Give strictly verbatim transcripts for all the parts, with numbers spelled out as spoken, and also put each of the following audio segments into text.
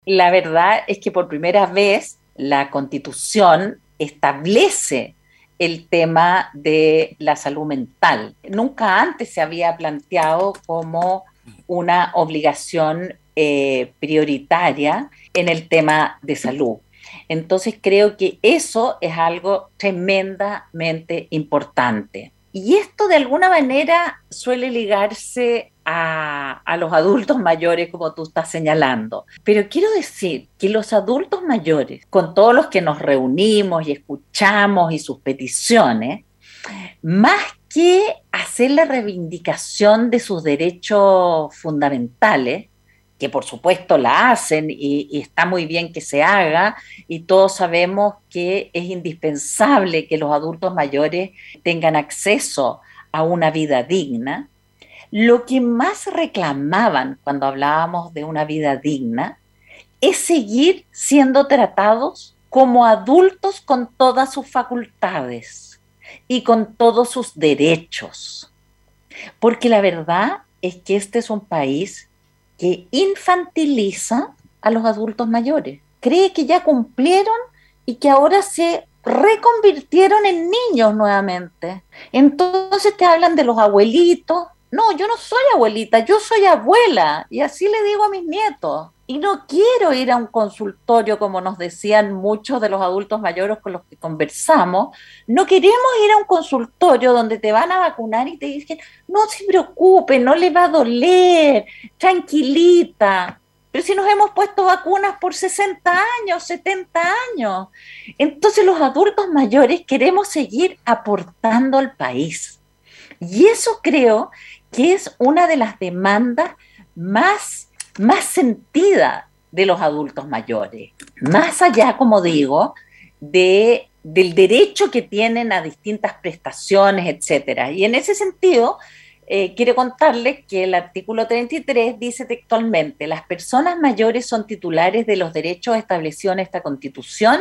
La verdad es que por primera vez la Constitución establece el tema de la salud mental. Nunca antes se había planteado como una obligación eh, prioritaria en el tema de salud. Entonces creo que eso es algo tremendamente importante. Y esto de alguna manera suele ligarse a, a los adultos mayores, como tú estás señalando. Pero quiero decir que los adultos mayores, con todos los que nos reunimos y escuchamos y sus peticiones, más que hacer la reivindicación de sus derechos fundamentales, que por supuesto la hacen y, y está muy bien que se haga, y todos sabemos que es indispensable que los adultos mayores tengan acceso a una vida digna. Lo que más reclamaban cuando hablábamos de una vida digna es seguir siendo tratados como adultos con todas sus facultades y con todos sus derechos. Porque la verdad es que este es un país que infantiliza a los adultos mayores. Cree que ya cumplieron y que ahora se reconvirtieron en niños nuevamente. Entonces te hablan de los abuelitos. No, yo no soy abuelita, yo soy abuela. Y así le digo a mis nietos. Y no quiero ir a un consultorio, como nos decían muchos de los adultos mayores con los que conversamos. No queremos ir a un consultorio donde te van a vacunar y te dicen, no se preocupe, no le va a doler, tranquilita. Pero si nos hemos puesto vacunas por sesenta años, setenta años. Entonces los adultos mayores queremos seguir aportando al país. Y eso creo que es una de las demandas más, más sentidas de los adultos mayores. Más allá, como digo, de, del derecho que tienen a distintas prestaciones, etcétera. Y en ese sentido, eh, quiero contarles que el artículo treinta y tres dice textualmente: las personas mayores son titulares de los derechos establecidos en esta Constitución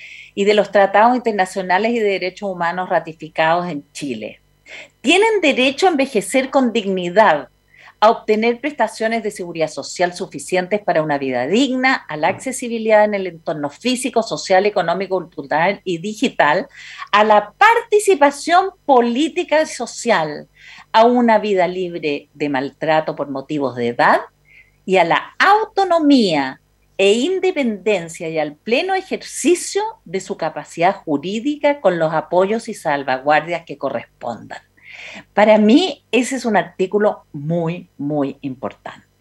y de los tratados internacionales y de derechos humanos ratificados en Chile. Tienen derecho a envejecer con dignidad, a obtener prestaciones de seguridad social suficientes para una vida digna, a la accesibilidad en el entorno físico, social, económico, cultural y digital, a la participación política y social, a una vida libre de maltrato por motivos de edad y a la autonomía e independencia y al pleno ejercicio de su capacidad jurídica con los apoyos y salvaguardias que correspondan. Para mí ese es un artículo muy, muy importante.